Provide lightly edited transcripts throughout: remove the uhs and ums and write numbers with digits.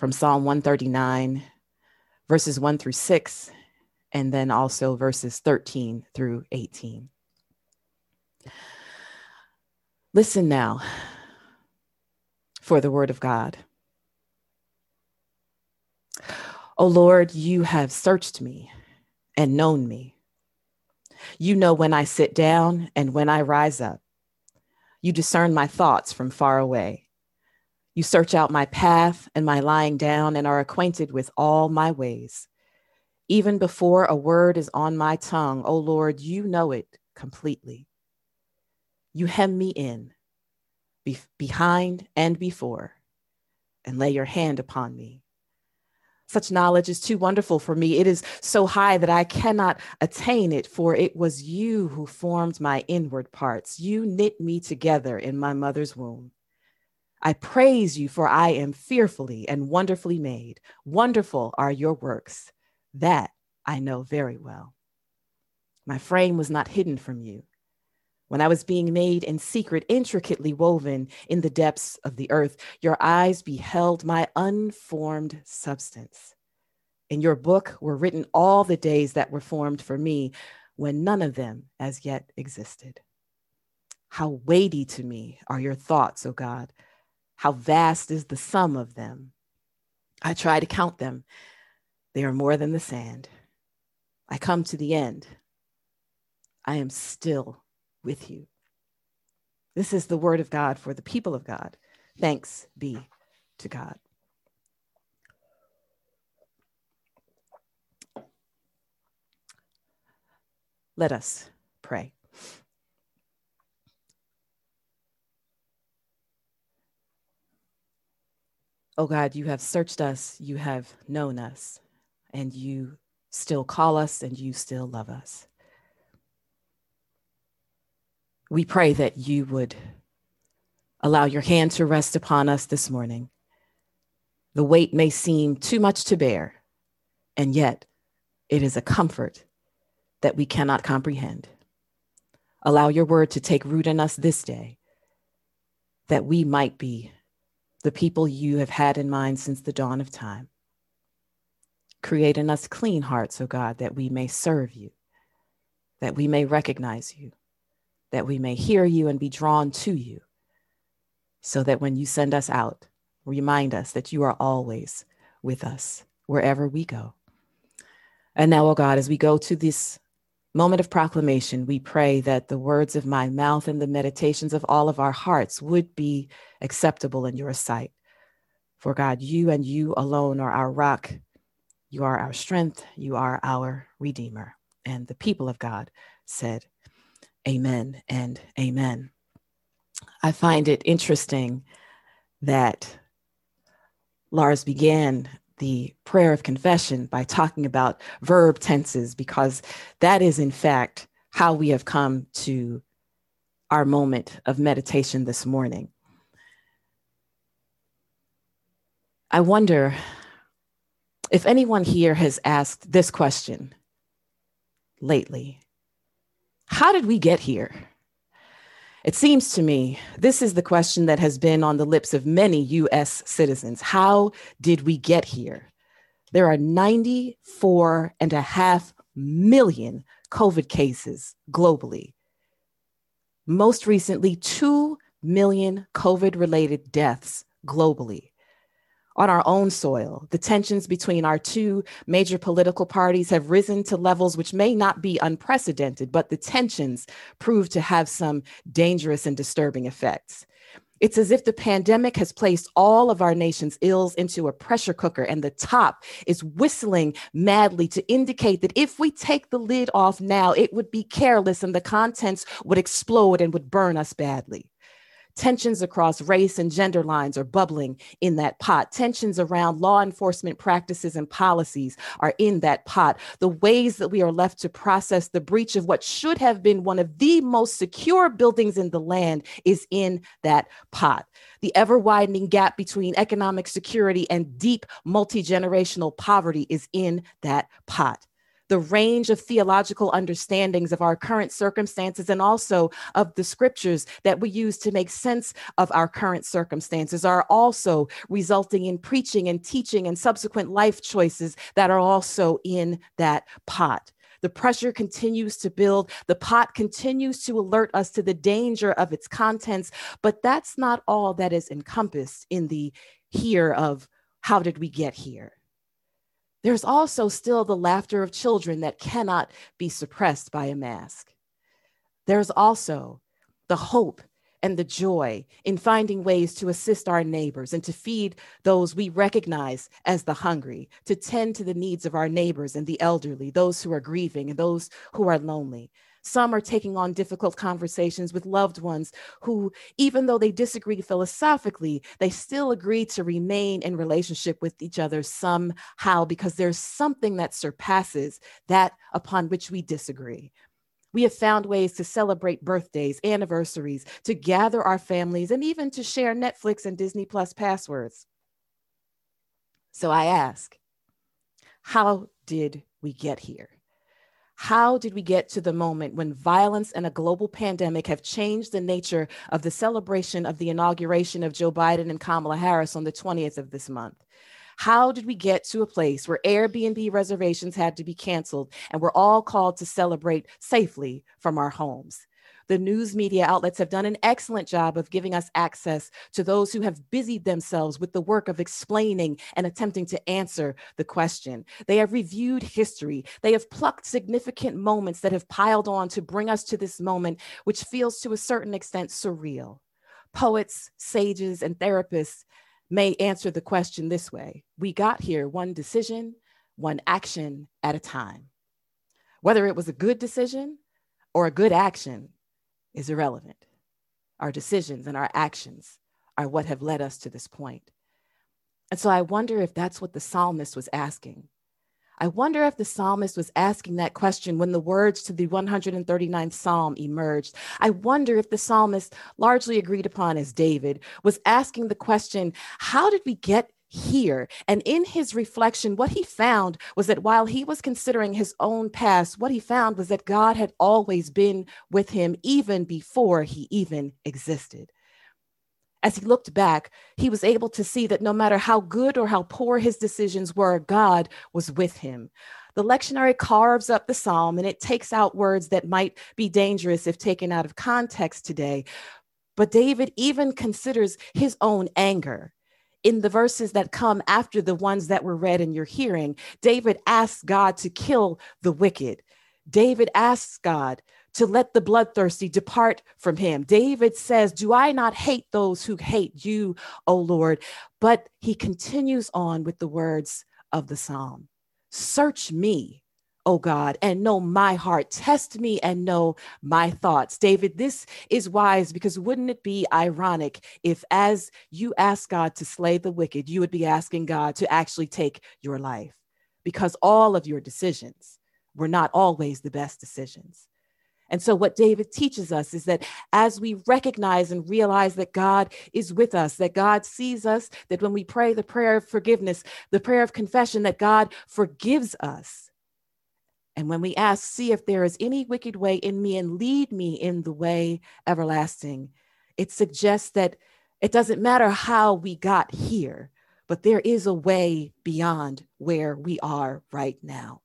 from Psalm 139, verses 1 through 6, and then also verses 13 through 18. Listen now for the word of God. O Lord, you have searched me and known me. You know when I sit down and when I rise up. You discern my thoughts from far away. You search out my path and my lying down and are acquainted with all my ways. Even before a word is on my tongue, O Lord, you know it completely. You hem me in, behind and before, and lay your hand upon me. Such knowledge is too wonderful for me. It is so high that I cannot attain it, for it was you who formed my inward parts. You knit me together in my mother's womb. I praise you, for I am fearfully and wonderfully made. Wonderful are your works. That I know very well. My frame was not hidden from you when I was being made in secret, intricately woven in the depths of the earth. Your eyes beheld my unformed substance. In your book were written all the days that were formed for me, when none of them as yet existed. How weighty to me are your thoughts, O God. How vast is the sum of them. I try to count them. They are more than the sand. I come to the end. I am still with you. This is the word of God for the people of God. Thanks be to God. Let us pray. Oh God, you have searched us, you have known us, and you still call us and you still love us. We pray that you would allow your hand to rest upon us this morning. The weight may seem too much to bear, and yet it is a comfort that we cannot comprehend. Allow your word to take root in us this day, that we might be the people you have had in mind since the dawn of time. Create in us clean hearts, O God, that we may serve you, that we may recognize you, that we may hear you and be drawn to you, so that when you send us out, remind us that you are always with us wherever we go. And now, O God, as we go to this moment of proclamation, we pray that the words of my mouth and the meditations of all of our hearts would be acceptable in your sight. For God, you and you alone are our rock. You are our strength. You are our Redeemer. And the people of God said, amen and amen. I find it interesting that Lars began the prayer of confession by talking about verb tenses, because that is in fact how we have come to our moment of meditation this morning. I wonder if anyone here has asked this question lately: how did we get here? It seems to me this is the question that has been on the lips of many U.S. citizens. How did we get here? There are 94.5 million COVID cases globally. Most recently, 2 million COVID-related deaths globally. On our own soil, the tensions between our two major political parties have risen to levels which may not be unprecedented, but the tensions prove to have some dangerous and disturbing effects. It's as if the pandemic has placed all of our nation's ills into a pressure cooker, and the top is whistling madly to indicate that if we take the lid off now, it would be careless and the contents would explode and would burn us badly. Tensions across race and gender lines are bubbling in that pot. Tensions around law enforcement practices and policies are in that pot. The ways that we are left to process the breach of what should have been one of the most secure buildings in the land is in that pot. The ever-widening gap between economic security and deep multi-generational poverty is in that pot. the range of theological understandings of our current circumstances and also of the scriptures that we use to make sense of our current circumstances are also resulting in preaching and teaching and subsequent life choices that are also in that pot. The pressure continues to build. The pot continues to alert us to the danger of its contents, but that's not all that is encompassed in the here of how did we get here? There's also still the laughter of children that cannot be suppressed by a mask. There's also the hope and the joy in finding ways to assist our neighbors and to feed those we recognize as the hungry, to tend to the needs of our neighbors and the elderly, those who are grieving and those who are lonely. Some are taking on difficult conversations with loved ones who, even though they disagree philosophically, they still agree to remain in relationship with each other somehow because there's something that surpasses that upon which we disagree. We have found ways to celebrate birthdays, anniversaries, to gather our families, and even to share Netflix and Disney Plus passwords. So I ask, how did we get here? How did we get to the moment when violence and a global pandemic have changed the nature of the celebration of the inauguration of Joe Biden and Kamala Harris on the 20th of this month? How did we get to a place where Airbnb reservations had to be canceled and we're all called to celebrate safely from our homes? The news media outlets have done an excellent job of giving us access to those who have busied themselves with the work of explaining and attempting to answer the question. They have reviewed history. They have plucked significant moments that have piled on to bring us to this moment, which feels to a certain extent surreal. Poets, sages, and therapists may answer the question this way: we got here one decision, one action at a time. Whether it was a good decision or a good action is irrelevant. Our decisions and our actions are what have led us to this point. And so I wonder if that's what the psalmist was asking. I wonder if the psalmist was asking that question when the words to the 139th Psalm emerged. I wonder if the psalmist, largely agreed upon as David, was asking the question, how did we get here? And in his reflection, what he found was that while he was considering his own past, what he found was that God had always been with him even before he even existed. As he looked back, he was able to see that no matter how good or how poor his decisions were, God was with him. The lectionary carves up the psalm and it takes out words that might be dangerous if taken out of context today. But David even considers his own anger. In the verses that come after the ones that were read in your hearing, David asks God to kill the wicked. David asks God to let the bloodthirsty depart from him. David says, do I not hate those who hate you, O Lord? But he continues on with the words of the psalm. Search me, O God, and know my heart. Test me and know my thoughts. David, this is wise because wouldn't it be ironic if as you ask God to slay the wicked, you would be asking God to actually take your life? Because all of your decisions were not always the best decisions. And so what David teaches us is that as we recognize and realize that God is with us, that God sees us, that when we pray the prayer of forgiveness, the prayer of confession, that God forgives us. And when we ask, see if there is any wicked way in me and lead me in the way everlasting, it suggests that it doesn't matter how we got here, but there is a way beyond where we are right now.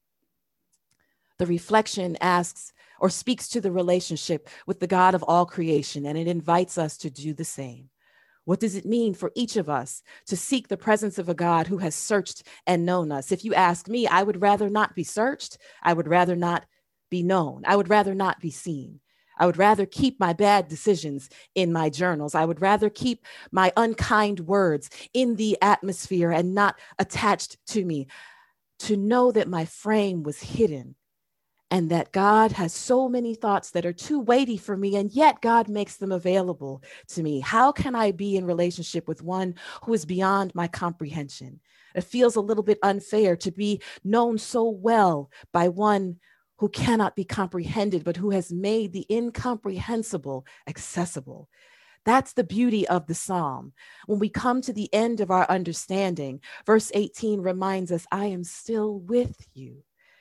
The reflection asks or speaks to the relationship with the God of all creation, and it invites us to do the same. What does it mean for each of us to seek the presence of a God who has searched and known us? If you ask me, I would rather not be searched. I would rather not be known. I would rather not be seen. I would rather keep my bad decisions in my journals. I would rather keep my unkind words in the atmosphere and not attached to me. To know that my frame was hidden and that God has so many thoughts that are too weighty for me, and yet God makes them available to me. How can I be in relationship with one who is beyond my comprehension? It feels a little bit unfair to be known so well by one who cannot be comprehended, but who has made the incomprehensible accessible. That's the beauty of the psalm. When we come to the end of our understanding, verse 18 reminds us, I am still with you.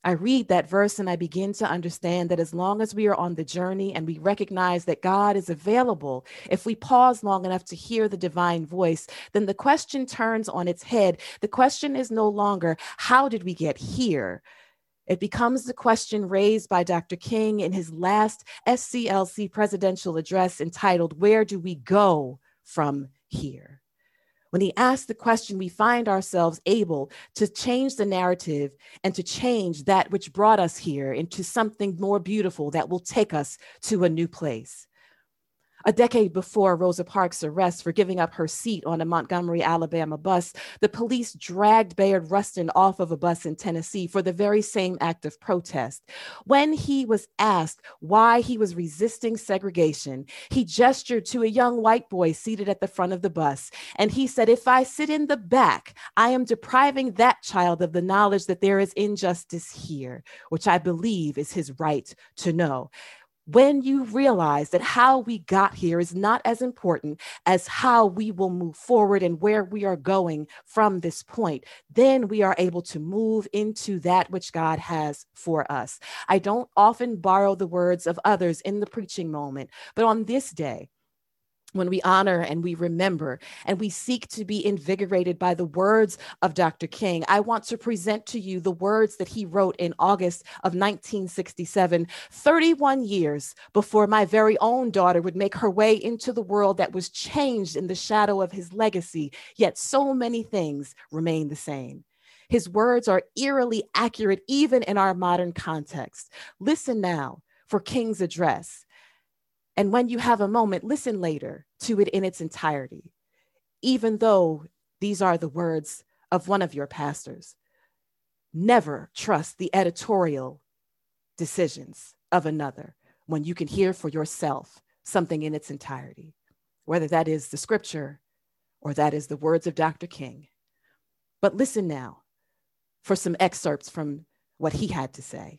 I read that verse and I begin to understand that as long as we are on the journey and we recognize that God is available, if we pause long enough to hear the divine voice, then the question turns on its head. The question is no longer, how did we get here? It becomes the question raised by Dr. King in his last SCLC presidential address entitled, "Where do we go from here?" When he asked the question, we find ourselves able to change the narrative and to change that which brought us here into something more beautiful that will take us to a new place. A decade before Rosa Parks' arrest for giving up her seat on a Montgomery, Alabama bus, the police dragged Bayard Rustin off of a bus in Tennessee for the very same act of protest. When he was asked why he was resisting segregation, he gestured to a young white boy seated at the front of the bus, and he said, "If I sit in the back, I am depriving that child of the knowledge that there is injustice here, which I believe is his right to know." When you realize that how we got here is not as important as how we will move forward and where we are going from this point, then we are able to move into that which God has for us. I don't often borrow the words of others in the preaching moment, but on this day, when we honor and we remember and we seek to be invigorated by the words of Dr. King, I want to present to you the words that he wrote in August of 1967, 31 years before my very own daughter would make her way into the world that was changed in the shadow of his legacy, yet so many things remain the same. His words are eerily accurate even in our modern context. Listen now for King's address. And when you have a moment, listen later to it in its entirety, even though these are the words of one of your pastors. Never trust the editorial decisions of another when you can hear for yourself something in its entirety, whether that is the scripture or that is the words of Dr. King. But listen now for some excerpts from what he had to say.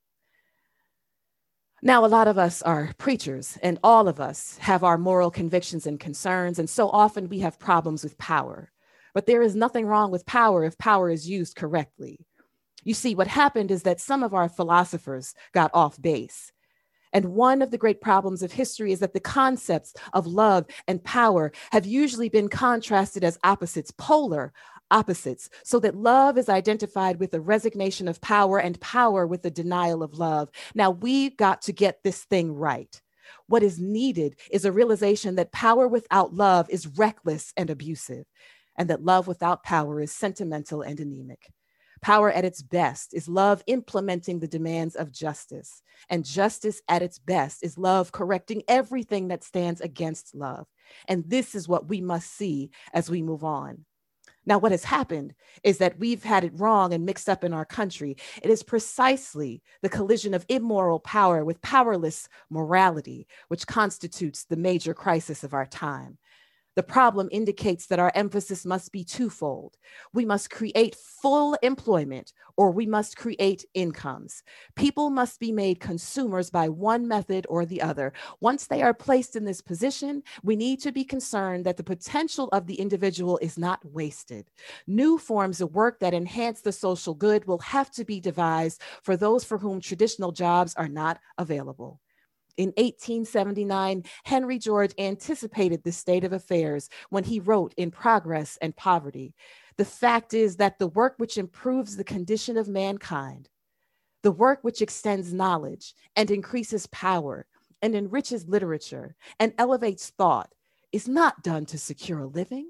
Now, a lot of us are preachers, and all of us have our moral convictions and concerns, and so often we have problems with power. But there is nothing wrong with power if power is used correctly. You see, what happened is that some of our philosophers got off base. And one of the great problems of history is that the concepts of love and power have usually been contrasted as opposites, polar opposites, so that love is identified with the resignation of power and power with the denial of love. Now, we've got to get this thing right. What is needed is a realization that power without love is reckless and abusive, and that love without power is sentimental and anemic. Power at its best is love implementing the demands of justice, and justice at its best is love correcting everything that stands against love. And this is what we must see as we move on. Now, what has happened is that we've had it wrong and mixed up in our country. It is precisely the collision of immoral power with powerless morality, which constitutes the major crisis of our time. The problem indicates that our emphasis must be twofold. We must create full employment, or we must create incomes. People must be made consumers by one method or the other. Once they are placed in this position, we need to be concerned that the potential of the individual is not wasted. New forms of work that enhance the social good will have to be devised for those for whom traditional jobs are not available. In 1879, Henry George anticipated this state of affairs when he wrote in Progress and Poverty, "The fact is that the work which improves the condition of mankind, the work which extends knowledge and increases power and enriches literature and elevates thought is not done to secure a living.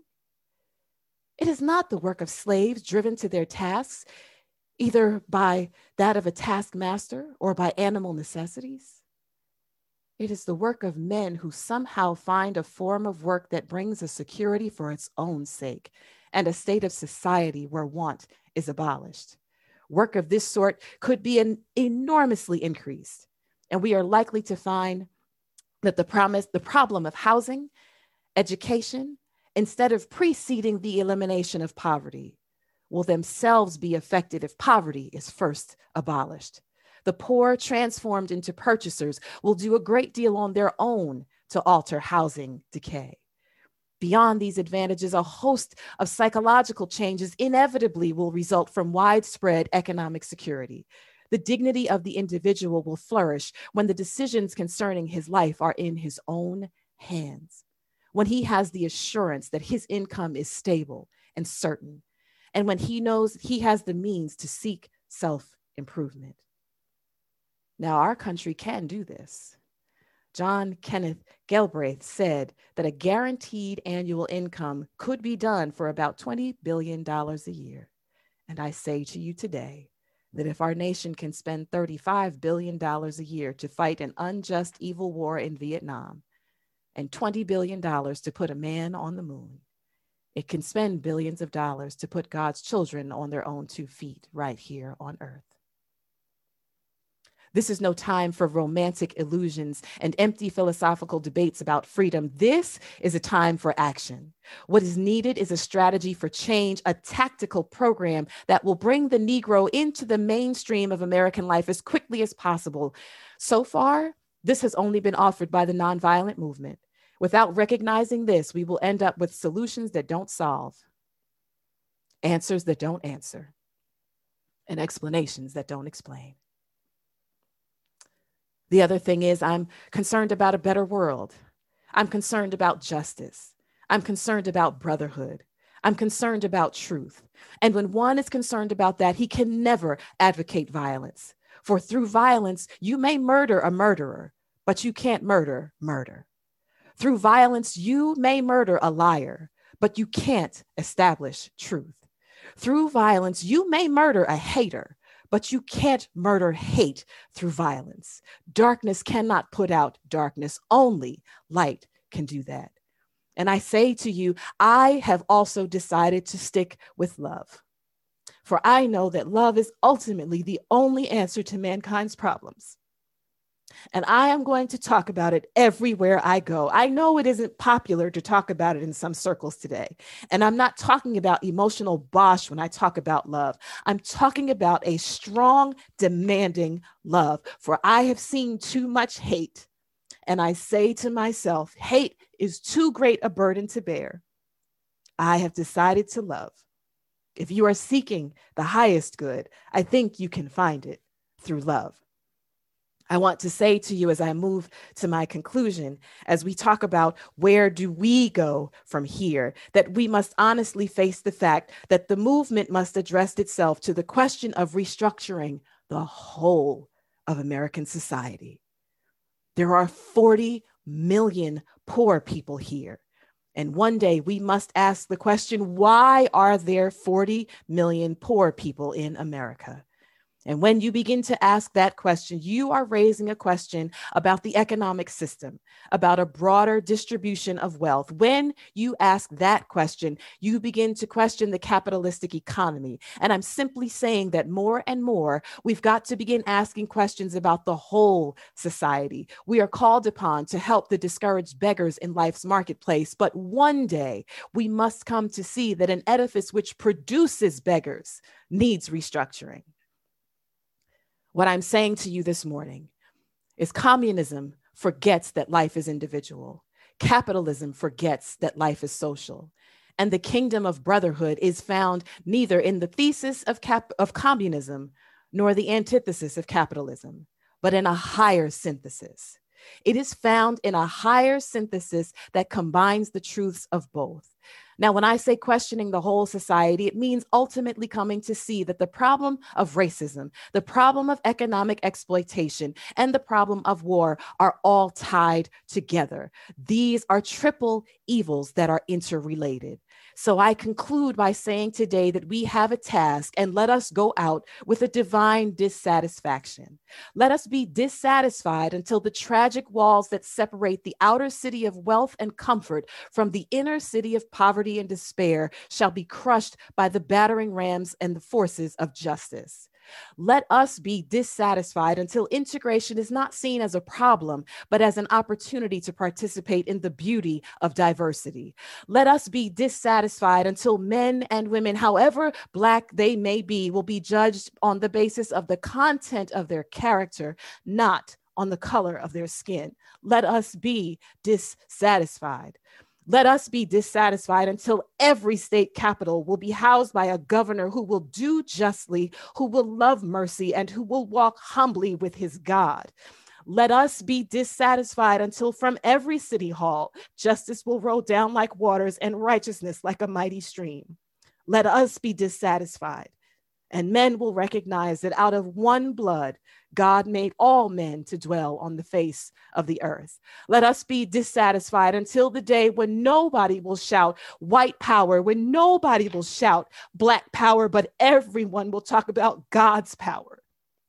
It is not the work of slaves driven to their tasks, either by that of a taskmaster or by animal necessities. It is the work of men who somehow find a form of work that brings a security for its own sake and a state of society where want is abolished. Work of this sort could be enormously increased, and we are likely to find that the problem of housing, education, instead of preceding the elimination of poverty, will themselves be affected if poverty is first abolished. The poor, transformed into purchasers, will do a great deal on their own to alter housing decay. Beyond these advantages, a host of psychological changes inevitably will result from widespread economic security. The dignity of the individual will flourish when the decisions concerning his life are in his own hands, when he has the assurance that his income is stable and certain, and when he knows he has the means to seek self-improvement. Now, our country can do this. John Kenneth Galbraith said that a guaranteed annual income could be done for about $20 billion a year. And I say to you today that if our nation can spend $35 billion a year to fight an unjust, evil war in Vietnam, and $20 billion to put a man on the moon, it can spend billions of dollars to put God's children on their own 2 feet right here on earth. This is no time for romantic illusions and empty philosophical debates about freedom. This is a time for action. What is needed is a strategy for change, a tactical program that will bring the Negro into the mainstream of American life as quickly as possible. So far, this has only been offered by the nonviolent movement. Without recognizing this, we will end up with solutions that don't solve, answers that don't answer, and explanations that don't explain. The other thing is, I'm concerned about a better world. I'm concerned about justice. I'm concerned about brotherhood. I'm concerned about truth. And when one is concerned about that, he can never advocate violence. For through violence, you may murder a murderer, but you can't murder murder. Through violence, you may murder a liar, but you can't establish truth. Through violence, you may murder a hater, but you can't murder hate through violence. Darkness cannot put out darkness. Only light can do that. And I say to you, I have also decided to stick with love. For I know that love is ultimately the only answer to mankind's problems. And I am going to talk about it everywhere I go. I know it isn't popular to talk about it in some circles today. And I'm not talking about emotional bosh when I talk about love. I'm talking about a strong, demanding love. For I have seen too much hate. And I say to myself, hate is too great a burden to bear. I have decided to love. If you are seeking the highest good, I think you can find it through love. I want to say to you as I move to my conclusion, as we talk about where do we go from here, that we must honestly face the fact that the movement must address itself to the question of restructuring the whole of American society. There are 40 million poor people here. And one day we must ask the question, why are there 40 million poor people in America? And when you begin to ask that question, you are raising a question about the economic system, about a broader distribution of wealth. When you ask that question, you begin to question the capitalistic economy. And I'm simply saying that more and more, we've got to begin asking questions about the whole society. We are called upon to help the discouraged beggars in life's marketplace. But one day, we must come to see that an edifice which produces beggars needs restructuring. What I'm saying to you this morning is communism forgets that life is individual. Capitalism forgets that life is social. And the kingdom of brotherhood is found neither in the thesis of communism nor the antithesis of capitalism, but in a higher synthesis. It is found in a higher synthesis that combines the truths of both. Now, when I say questioning the whole society, it means ultimately coming to see that the problem of racism, the problem of economic exploitation, and the problem of war are all tied together. These are triple evils that are interrelated. So I conclude by saying today that we have a task, and let us go out with a divine dissatisfaction. Let us be dissatisfied until the tragic walls that separate the outer city of wealth and comfort from the inner city of poverty and despair shall be crushed by the battering rams and the forces of justice. Let us be dissatisfied until integration is not seen as a problem, but as an opportunity to participate in the beauty of diversity. Let us be dissatisfied until men and women, however Black they may be, will be judged on the basis of the content of their character, not on the color of their skin. Let us be dissatisfied. Let us be dissatisfied until every state capital will be housed by a governor who will do justly, who will love mercy, and who will walk humbly with his God. Let us be dissatisfied until from every city hall, justice will roll down like waters and righteousness like a mighty stream. Let us be dissatisfied, and men will recognize that out of one blood, God made all men to dwell on the face of the earth. Let us be dissatisfied until the day when nobody will shout white power, when nobody will shout black power, but everyone will talk about God's power.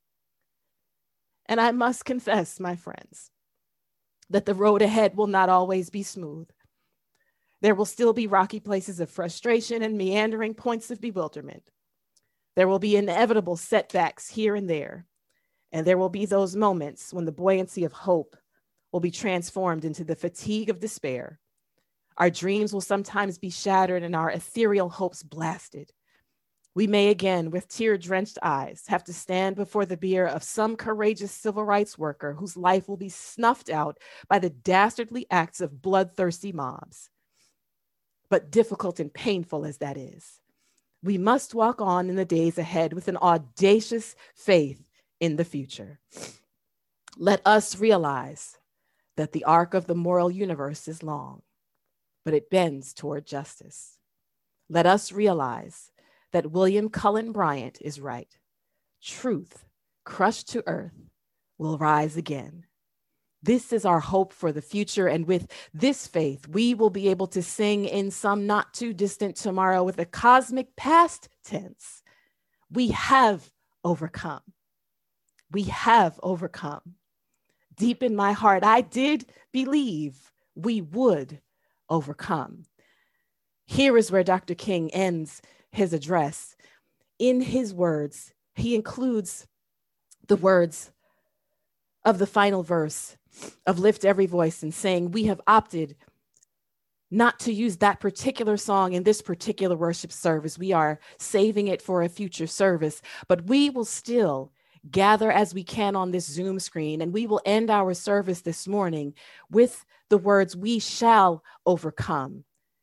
And I must confess, my friends, that the road ahead will not always be smooth. There will still be rocky places of frustration and meandering points of bewilderment. There will be inevitable setbacks here and there. And there will be those moments when the buoyancy of hope will be transformed into the fatigue of despair. Our dreams will sometimes be shattered and our ethereal hopes blasted. We may again, with tear-drenched eyes, have to stand before the bier of some courageous civil rights worker whose life will be snuffed out by the dastardly acts of bloodthirsty mobs. But difficult and painful as that is, we must walk on in the days ahead with an audacious faith in the future. Let us realize that the arc of the moral universe is long, but it bends toward justice. Let us realize that William Cullen Bryant is right. Truth, crushed to earth, will rise again. This is our hope for the future, and with this faith, we will be able to sing in some not too distant tomorrow with a cosmic past tense. We have overcome. We have overcome. Deep in my heart, I did believe we would overcome. Here is where Dr. King ends his address. In his words, he includes the words of the final verse of Lift Every Voice in saying, we have opted not to use that particular song in this particular worship service. We are saving it for a future service, but we will still gather as we can on this Zoom screen, and we will end our service this morning with the words, we shall overcome.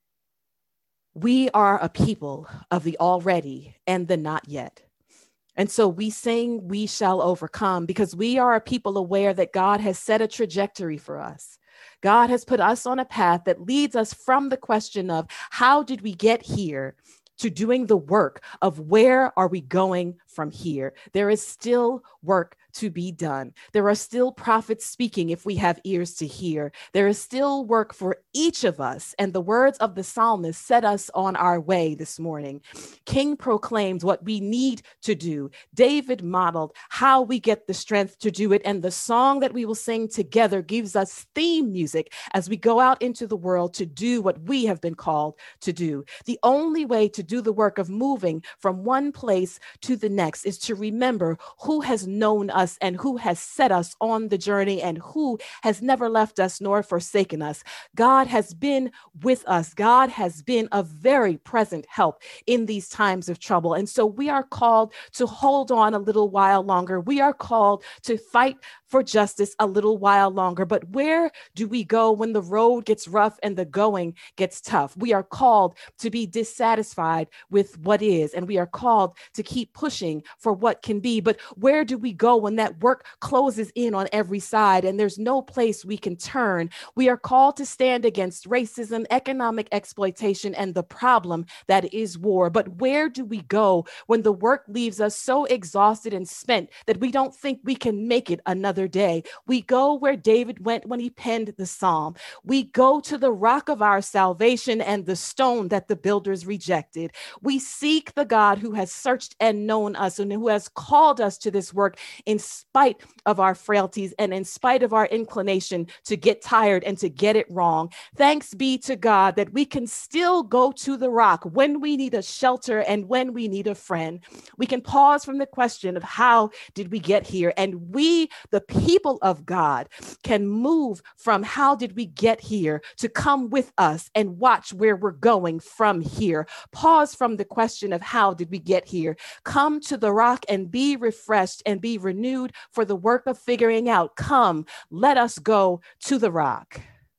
We are a people of the already and the not yet. And so we sing, we shall overcome, because we are a people aware that God has set a trajectory for us. God has put us on a path that leads us from the question of how did we get here to doing the work of where are we going from here. There is still work to be done. There are still prophets speaking if we have ears to hear. There is still work for each of us. And the words of the psalmist set us on our way this morning. King proclaimed what we need to do. David modeled how we get the strength to do it. And the song that we will sing together gives us theme music as we go out into the world to do what we have been called to do. The only way to do the work of moving from one place to the next is to remember who has known us and who has set us on the journey and who has never left us nor forsaken us. God has been with us. God has been a very present help in these times of trouble. And so we are called to hold on a little while longer. We are called to fight for justice a little while longer. But where do we go when the road gets rough and the going gets tough? We are called to be dissatisfied with what is, and we are called to keep pushing for what can be. But where do we go when that work closes in on every side and there's no place we can turn? We are called to stand against racism, economic exploitation, and the problem that is war. But where do we go when the work leaves us so exhausted and spent that we don't think we can make it another day? We go where David went when he penned the psalm. We go to the rock of our salvation and the stone that the builders rejected. We seek the God who has searched and known us and who has called us to this work in spite of our frailties and in spite of our inclination to get tired and to get it wrong. Thanks be to God that we can still go to the rock when we need a shelter and when we need a friend. We can pause from the question of how did we get here? And we, the people of God, can move from how did we get here to come with us and watch where we're going from here. Pause from the question of how did we get here. Come to the rock and be refreshed and be renewed for the work of figuring out. Come, let us go to the rock.